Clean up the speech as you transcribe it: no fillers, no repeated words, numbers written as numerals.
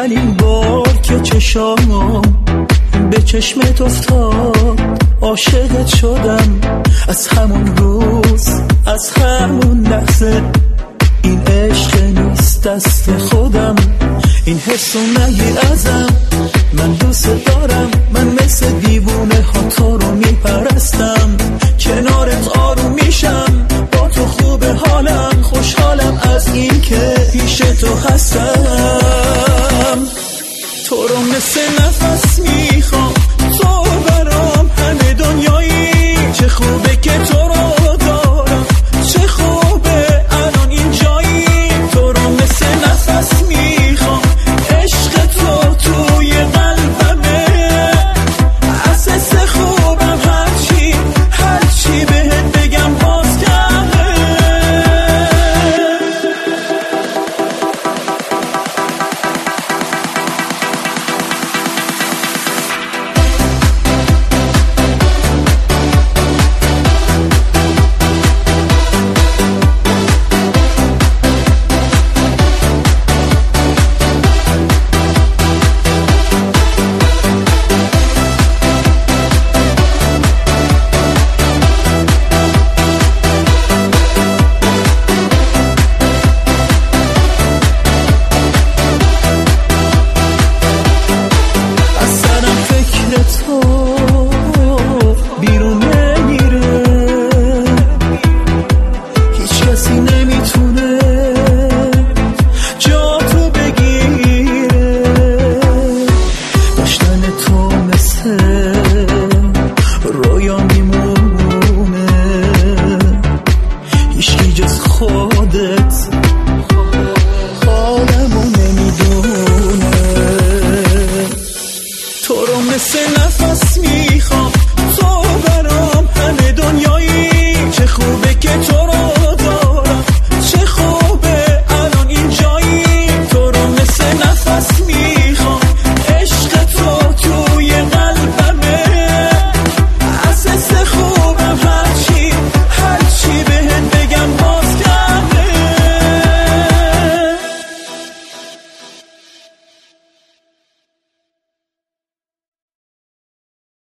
اولین بار که چشامم به چشمت افتاد عاشقت شدم. از همون روز از همون لحظه این عشق نیست دست خودم. این حسو نگیر ازم، من دوست دارم. من مثل دیوونه ها تو رو میپرستم. کنارت آروم میشم، با تو خوب حالم. خوشحالم از این که پیش تو هستم. تو رو مثل نفس